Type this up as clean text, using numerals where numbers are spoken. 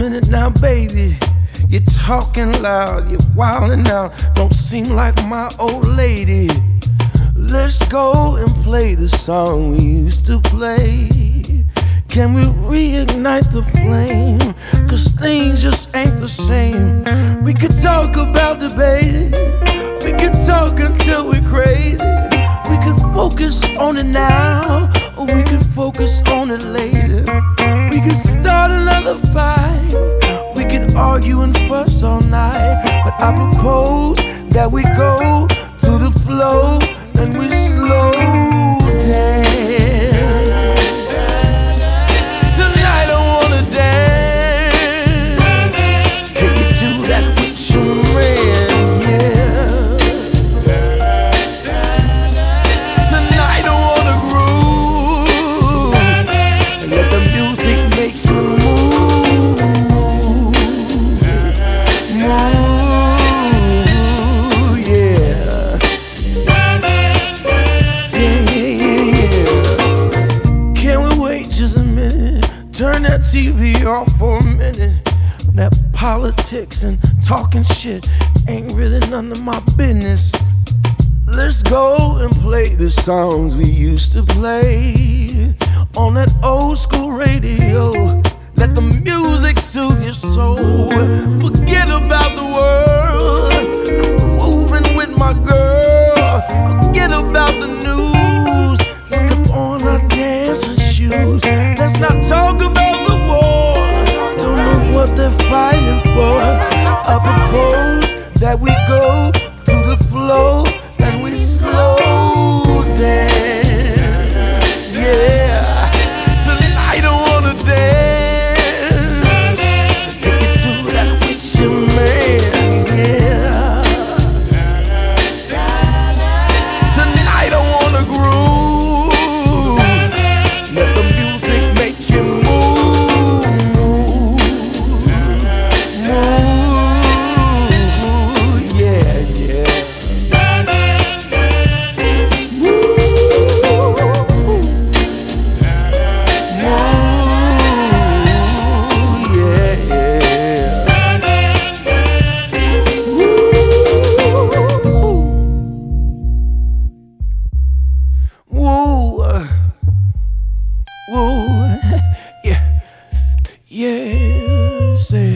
minute now, baby. You're talking loud, you're wilding out. Don't seem like my old lady. Let's go and play the song we used to play. Can we reignite the flame? Cause things just ain't the same. We could talk about debate. We could talk until we're crazy. We could focus on it now, or we could focus on it later. We could start another fight. We could argue and fuss all night. But I propose that we go to the flow and we slow down. Tonight I wanna dance. Can you do that with your man? Yeah. Tonight I wanna groove and let the music make you move, yeah. Can we wait just a minute? Turn that TV off for a minute. That politics and talking shit ain't really none of my business. Let's go and play the songs we used to play on that old school radio. Let the music soothe your soul. Forget about the world. I'm moving with my girl. Forget about the news. Step on our dancing shoes. Let's not talk about the war. Don't know what they're fighting for. I propose that we go to the flow and we slow down. Yeah. Tonight I wanna dance. Can you do that with your man? Yeah. Tonight I wanna groove. Let the music make you move. Yeah, yeah. Woo, woo, yeah, yeah, say